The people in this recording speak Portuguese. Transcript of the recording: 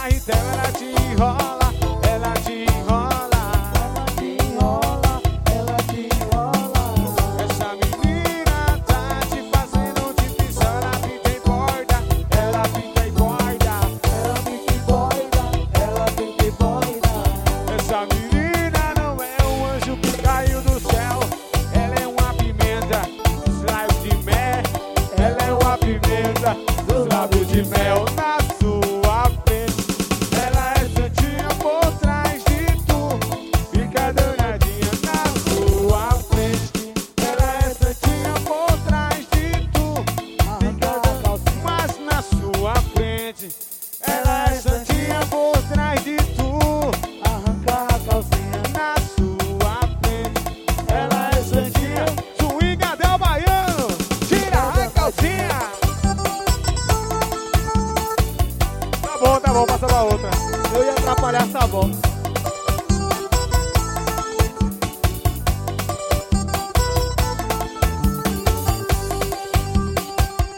então ela te enrola, ela te enrola, ela te enrola. essa menina tá te fazendo de pistola, ela fica em borda, ela fica em borda, Ela fica em borda, ela fica em borda. essa menina não é um anjo que caiu do céu, ela é uma pimenta dos lábios de mel, ela é uma pimenta dos lábios de mel na sua frente. Ela é santinha por trás de tu, fica danadinha na sua frente. Ela é santinha por trás de tu, fica danadinha mas na sua frente. Ela é santinha por trás de tu, Arranca a calcinha. na sua frente. Ela é santinha, swing Adel Baiano, tira a calcinha. Tá bom, passa pra outra. Eu ia atrapalhar essa bola.